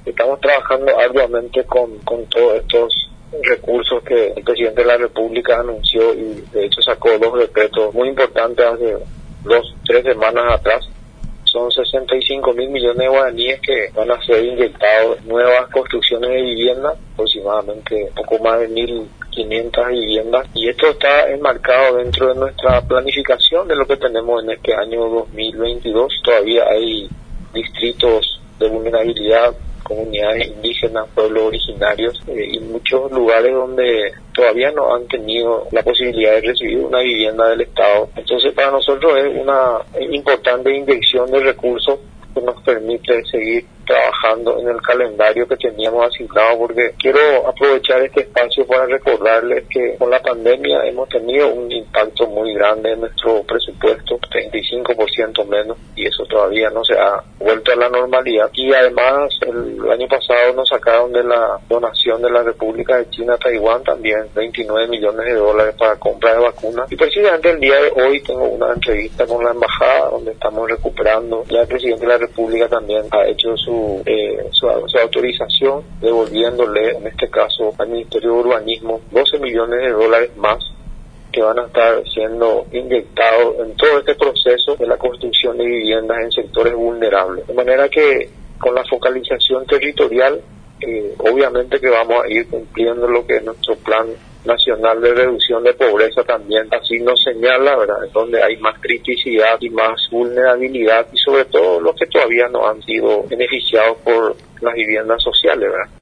Estamos trabajando arduamente con todos estos recursos que el presidente de la República anunció y de hecho sacó 2 decretos muy importantes hace 3 semanas atrás. Son 65.000 millones de guaraníes que van a ser inyectados en nuevas construcciones de vivienda, aproximadamente poco más de 1.500 viviendas, y esto está enmarcado dentro de nuestra planificación de lo que tenemos en este año 2022. Todavía hay distritos de vulnerabilidad, comunidades indígenas, pueblos originarios y muchos lugares donde todavía no han tenido la posibilidad de recibir una vivienda del Estado. Entonces para nosotros es una importante inyección de recursos que nos permite seguir trabajando en el calendario que teníamos asignado, porque quiero aprovechar este espacio para recordarles que con la pandemia hemos tenido un impacto muy grande en nuestro presupuesto, 35% menos, y eso todavía no se ha vuelto a la normalidad. Y además el año pasado nos sacaron de la donación de la República de China a Taiwán también 29 millones de dólares para compra de vacunas, y precisamente el día de hoy tengo una entrevista con la embajada donde estamos recuperando. Ya el presidente de la República también ha hecho su autorización, devolviéndole en este caso al Ministerio de Urbanismo 12 millones de dólares más que van a estar siendo inyectados en todo este proceso de la construcción de viviendas en sectores vulnerables. De manera que con la focalización territorial, obviamente que vamos a ir cumpliendo lo que es nuestro plan nacional de reducción de pobreza también, así nos señala, ¿verdad?, donde hay más criticidad y más vulnerabilidad, y sobre todo los que todavía no han sido beneficiados por las viviendas sociales, ¿verdad?